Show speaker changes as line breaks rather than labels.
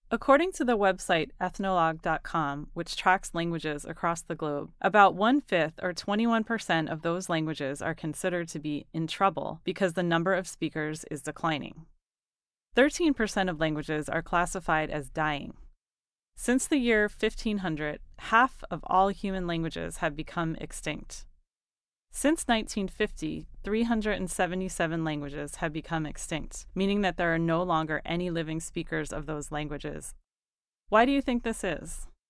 According to the website ethnologue.com, which tracks languages across the globe, about 1/5 or 21% of those languages are considered to be in trouble because the number of speakers is declining. 13% of languages are classified as dying. Since the year 1500, half of all human languages have become extinct. Since 1950, 377 languages have become extinct, meaning that there are no longer any living speakers of those languages. Why do you think this is?